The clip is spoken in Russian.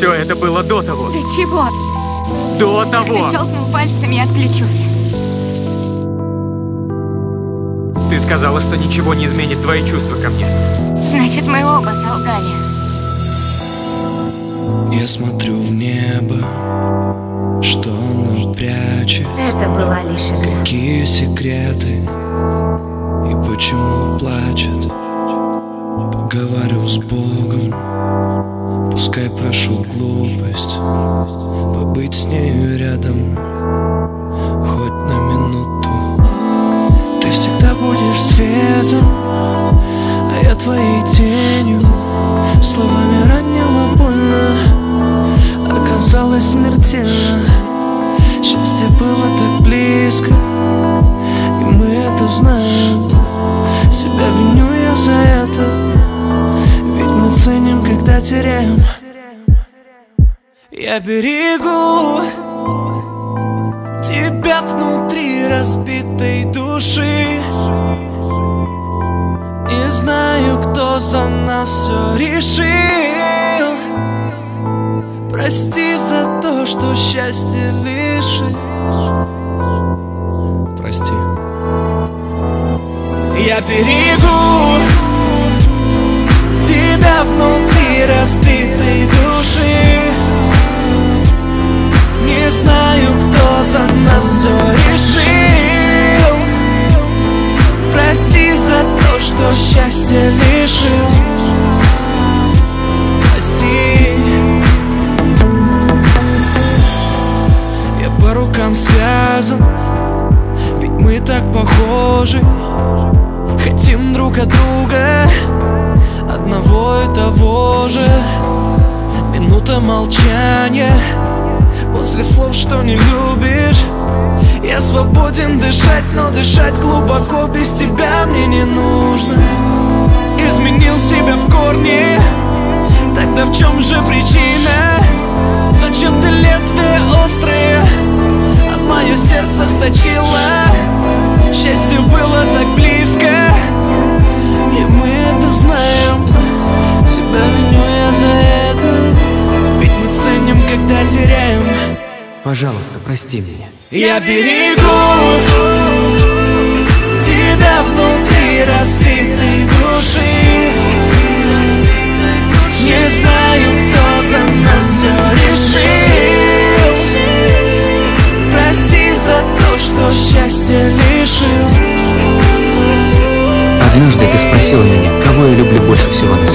Все это было до того. До чего? До того. Ты щелкнул пальцами и отключился. Ты сказала, что ничего не изменит твои чувства ко мне. Значит, мы оба солгали. Я смотрю в небо, что оно прячет. Это была лишь игра. Какие секреты и почему плачет. Поговорю с Богом, пускай прошу глупость, побыть с нею рядом хоть на минуту. Ты всегда будешь светом, а я твоей тенью. Словами ранила больно, оказалось смертельно. Счастье было так близко, и мы это знаем. Себя виню я за это, ведь мы ценим, когда теряем. Я берегу тебя внутри разбитой души. Не знаю, кто за нас все решил. Прости за то, что счастье лишишь. Прости. Я берегу тебя внутри разбитой души. Не знаю, кто за нас все решил. Прости за то, что счастье лишил. Прости. Я по рукам связан, ведь мы так похожи. Хотим друг от друга одного и того же. Минута молчания после слов, что не любишь. Я свободен дышать, но дышать глубоко без тебя мне не нужно. Изменил себя в корне, тогда в чем же причина? Зачем ты лезвие острое, а мое сердце сточило? Счастье было так близко, и мы это знаем. Себя виню я за это, ведь мы ценим, когда теряем. Пожалуйста, прости меня. Я берегу тебя внутри разбитой души. Не знаю, кто за нас все решил. Прости за то, что счастье лишил. Однажды ты спросила меня, кого я люблю больше всего на свете.